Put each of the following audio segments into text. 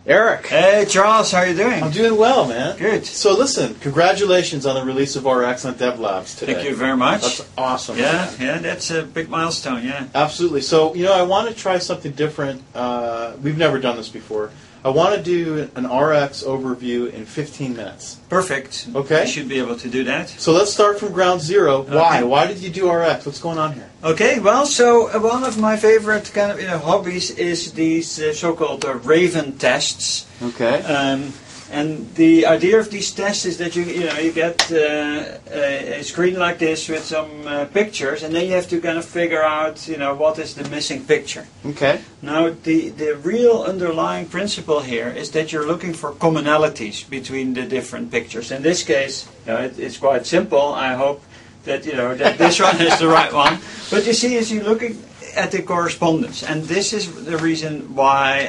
Eric. Hey, Charles, how are you doing? I'm doing well, man. Good. So listen, congratulations on the release of RX on DevLabs today. Thank you very much. That's awesome. Yeah, yeah, that's a big milestone, yeah. Absolutely. So, I want to try something different. We've never done this before. I want to do an RX overview in 15 minutes. Perfect. Okay. You should be able to do that. So let's start from ground zero. Why? Okay. Why did you do RX? What's going on here? Okay, well, so one of my favorite kind of hobbies is these so-called Raven tests. Okay. And the idea of these tests is that you get a screen like this with some pictures, and then you have to kind of figure out what is the missing picture. Okay. Now the real underlying principle here is that you're looking for commonalities between the different pictures. In this case, it's quite simple. I hope that that this one is the right one. But you see, as you're looking at the correspondence, and this is the reason why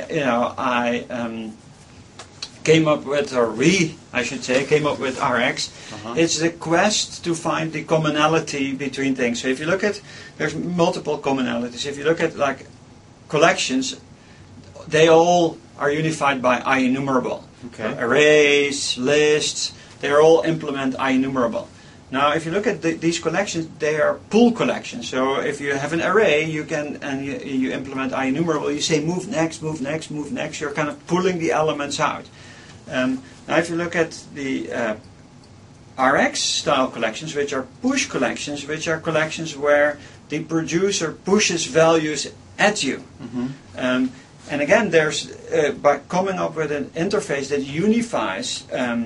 I came up with, or I should say, came up with RX. It's the quest to find the commonality between things. So if you look at, there's multiple commonalities. If you look at like collections, they all are unified by IEnumerable. Okay. Arrays, lists, they all implement IEnumerable. Now, if you look at these collections, they are pool collections. So if you have an array, you implement IEnumerable. You say move next, move next, move next. You're kind of pulling the elements out. Now, if you look at the RX style collections, which are push collections, which are collections where the producer pushes values at you. And again, there's by coming up with an interface that unifies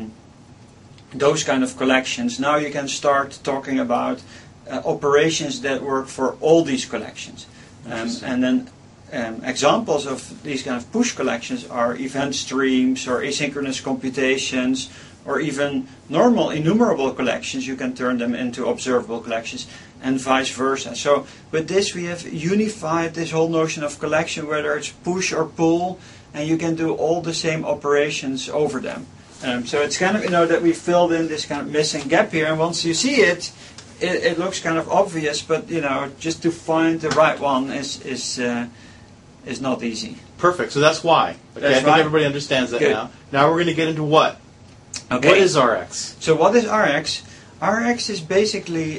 those kind of collections, now you can start talking about operations that work for all these collections. And then examples of these kind of push collections are event streams or asynchronous computations, or even normal enumerable collections. You can turn them into observable collections, and vice versa. So with this we have unified this whole notion of collection, whether it's push or pull, and you can do all the same operations over them. So it's kind of that we filled in this kind of missing gap here, and once you see it, it looks kind of obvious, but just to find the right one is not easy. Perfect. So that's why. Okay, that's I think right. everybody understands that Good. now. Now we're going to get into what? Okay. What is RX? So what is RX? RX is basically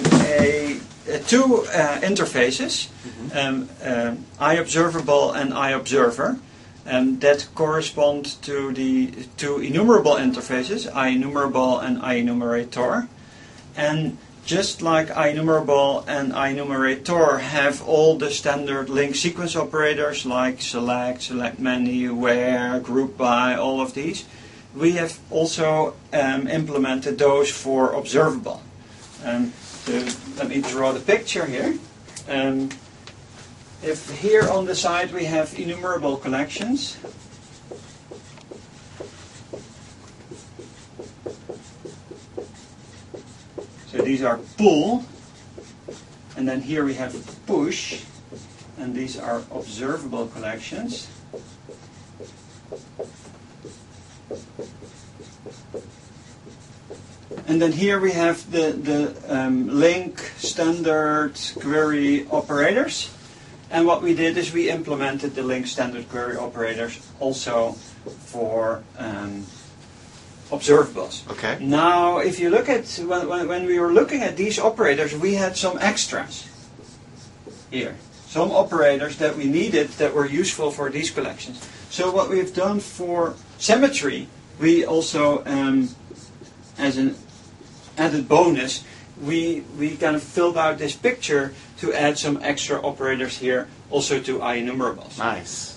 two interfaces, IObservable and IObserver. That correspond to the two enumerable interfaces, IEnumerable and IEnumerator. And just like IEnumerable and IEnumerator have all the standard link sequence operators like select, select many, where, group by, all of these, we have also implemented those for observable. So let me draw the picture here. If here on the side we have enumerable collections, so these are pull, and then here we have push, and these are observable collections. And then here we have the link, standard, query operators. And what we did is we implemented the link standard query operators also for observables. Okay. Now, if you look at, when we were looking at these operators, we had some extras here. Some operators that we needed that were useful for these collections. So what we've done for symmetry, we also, as an added bonus, we kind of filled out this picture to add some extra operators here also to IEnumerables. Nice.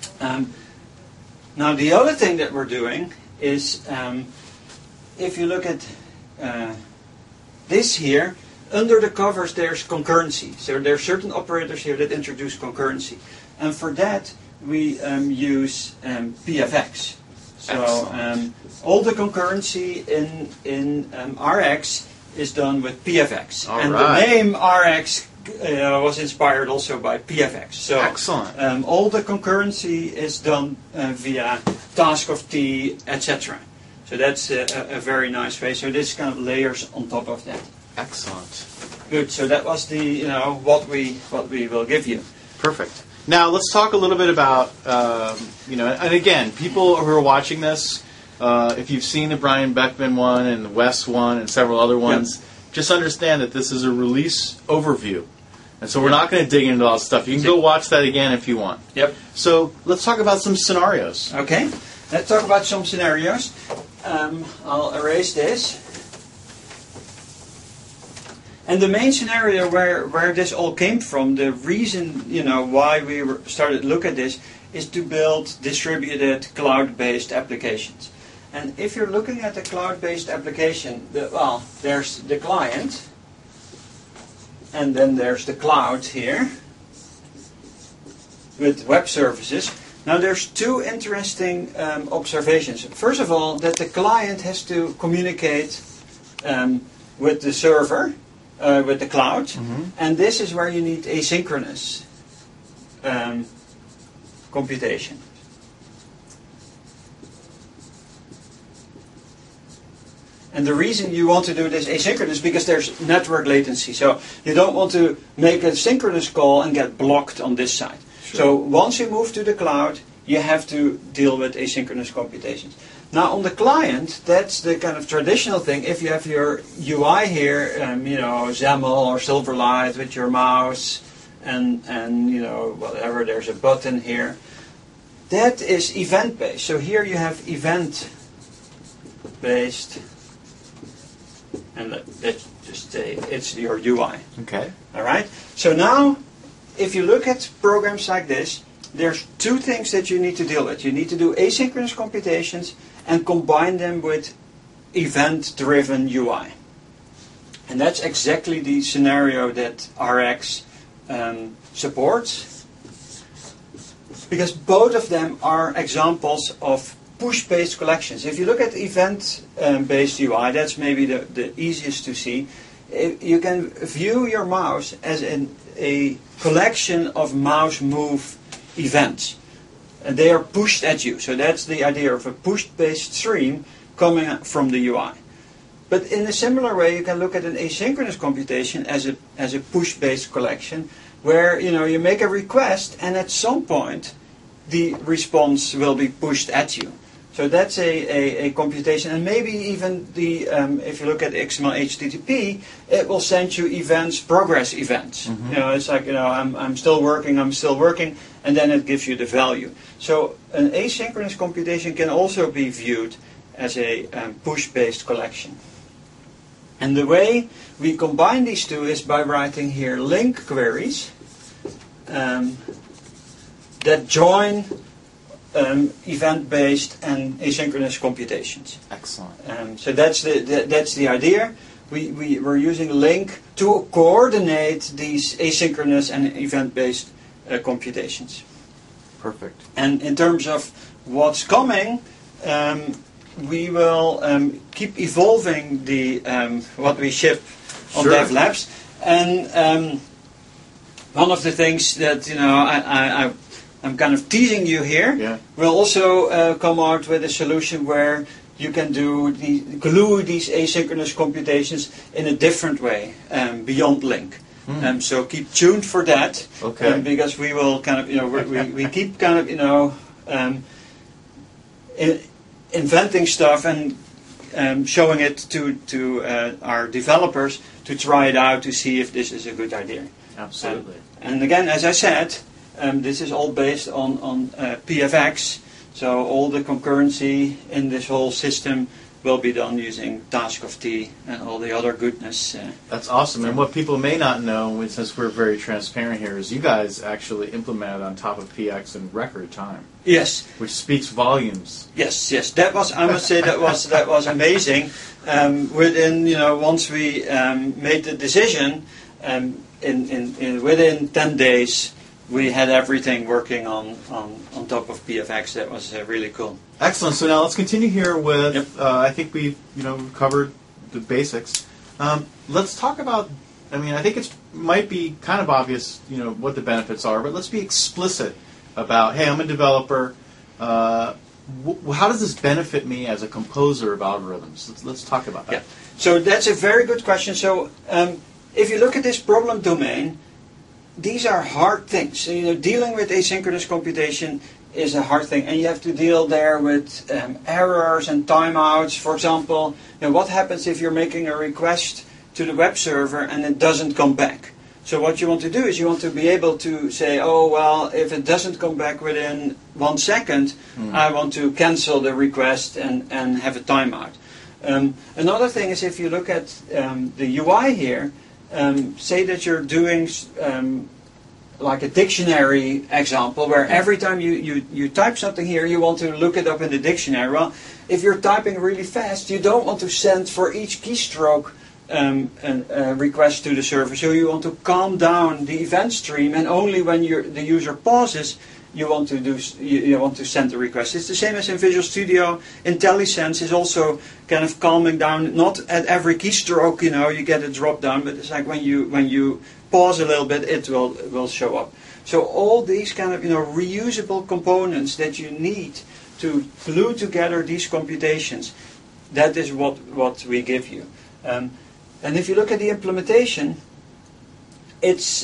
Now the other thing that we're doing is, if you look at this here, under the covers there's concurrency. So there are certain operators here that introduce concurrency. And for that we use PFX. So all the concurrency in RX is done with PFX. All and right. the name RX was inspired also by PFX. So excellent. all the concurrency is done via task of T, etc. So that's a very nice way. So this kind of layers on top of that. Excellent. Good. So that was the what we will give you. Perfect. Now let's talk a little bit about and again, people who are watching this, if you've seen the Brian Beckman one and the Wes one and several other ones, just understand that this is a release overview. And so we're not going to dig into all this stuff. You can go watch that again if you want. Yep. So let's talk about some scenarios. Okay. Let's talk about some scenarios. I'll erase this. And the main scenario where this all came from, the reason why we started to look at this, is to build distributed cloud-based applications. And if you're looking at the cloud-based application, there's the client, and then there's the cloud here with web services. Now there's two interesting observations. First of all, that the client has to communicate with the server, with the cloud, and this is where you need asynchronous computation. And the reason you want to do this asynchronous is because there's network latency. So you don't want to make a synchronous call and get blocked on this side. Sure. So once you move to the cloud, you have to deal with asynchronous computations. Now on the client, that's the kind of traditional thing. If you have your UI here, XAML or Silverlight with your mouse and whatever, there's a button here. That is event-based. So here you have event-based, and let's just say it's your UI. Okay. All right. So now, if you look at programs like this, there's two things that you need to deal with. You need to do asynchronous computations and combine them with event-driven UI. And that's exactly the scenario that RX supports, because both of them are examples of push-based collections. If you look at event-based UI, that's maybe the easiest to see. You can view your mouse as a collection of mouse move events. And they are pushed at you. So that's the idea of a push-based stream coming from the UI. But in a similar way, you can look at an asynchronous computation as a push-based collection, where you make a request, and at some point the response will be pushed at you. So that's a computation, and maybe even if you look at XML HTTP, it will send you events, progress events. It's like I'm still working, and then it gives you the value. So an asynchronous computation can also be viewed as a push-based collection. And the way we combine these two is by writing here link queries that join event-based and asynchronous computations. Excellent. So that's the idea. We're using LINQ to coordinate these asynchronous and event-based computations. Perfect. And in terms of what's coming, we will keep evolving the what we ship on Dev Labs. And one of the things that I'm kind of teasing you here. Yeah. We'll also come out with a solution where you can glue these asynchronous computations in a different way beyond LINQ. So keep tuned for that. Okay. Because we will kind of we keep kind of inventing stuff and showing it to our developers to try it out to see if this is a good idea. Absolutely. And again, as I said, this is all based on PFX, so all the concurrency in this whole system will be done using Task of T and all the other goodness. That's awesome. And what people may not know, since we're very transparent here, is you guys actually implemented on top of PX in record time. Yes. Which speaks volumes. Yes. That was, I must say, that was amazing. Once we made the decision, within 10 days, we had everything working on top of PFX. That was really cool. Excellent. So now let's continue here with, I think we've covered the basics. Let's talk about, I think it might be kind of obvious, what the benefits are, but let's be explicit about, hey, I'm a developer. How does this benefit me as a composer of algorithms? Let's talk about that. Yeah. So that's a very good question. So if you look at this problem domain, these are hard things. So, dealing with asynchronous computation is a hard thing, and you have to deal there with errors and timeouts. For example, what happens if you're making a request to the web server and it doesn't come back? So what you want to do is you want to be able to say, oh, well, if it doesn't come back within 1 second, I want to cancel the request and have a timeout. Another thing is if you look at the UI here, say that you're doing like a dictionary example where every time you type something here, you want to look it up in the dictionary. Well, if you're typing really fast, you don't want to send for each keystroke a request to the server. So you want to calm down the event stream, and only when the user pauses, you want to send the request. It's the same as in Visual Studio. IntelliSense is also kind of calming down. Not at every keystroke, you get a drop down, but it's like when you pause a little bit, it will show up. So all these kind of reusable components that you need to glue together these computations, that is what we give you. And if you look at the implementation, it's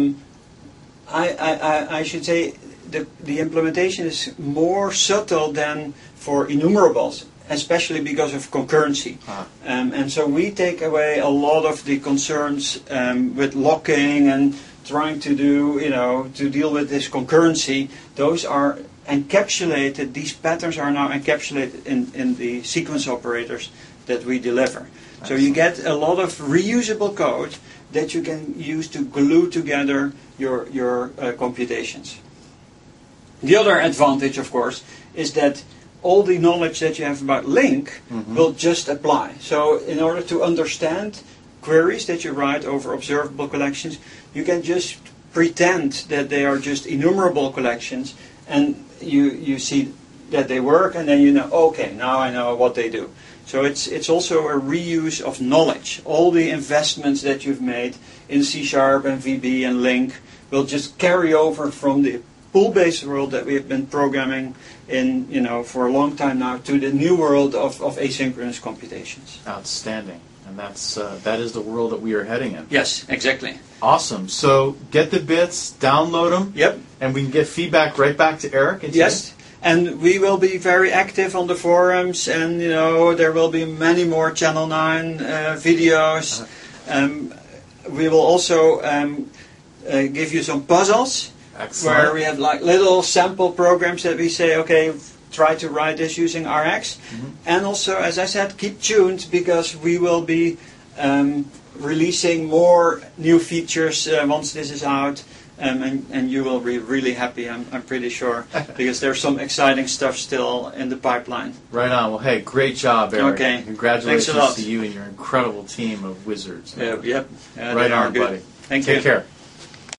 I should say the implementation is more subtle than for enumerables, especially because of concurrency. And so we take away a lot of the concerns with locking and trying to to deal with this concurrency. Those are encapsulated, these patterns are now encapsulated in the sequence operators that we deliver. So you get a lot of reusable code that you can use to glue together your computations. The other advantage, of course, is that all the knowledge that you have about LINQ will just apply. So in order to understand queries that you write over observable collections, you can just pretend that they are just enumerable collections, and you see that they work, and then okay, now I know what they do. So it's also a reuse of knowledge. All the investments that you've made in C# and VB and LINQ will just carry over from the pool-based world that we have been programming in, for a long time now, to the new world of asynchronous computations. Outstanding. And that is the world that we are heading in. Yes, exactly. Awesome. So get the bits, download them. Yep. And we can get feedback right back to Eric. Yes. And we will be very active on the forums, and there will be many more Channel 9 videos. We will also give you some puzzles. Excellent. Where we have like little sample programs that we say, okay, try to write this using RX. And also, as I said, keep tuned, because we will be releasing more new features once this is out. And you will be really happy, I'm pretty sure, because there's some exciting stuff still in the pipeline. Right on. Well, hey, great job, Eric. Okay. Congratulations to you and your incredible team of wizards. Yep. Right on, buddy. Take care.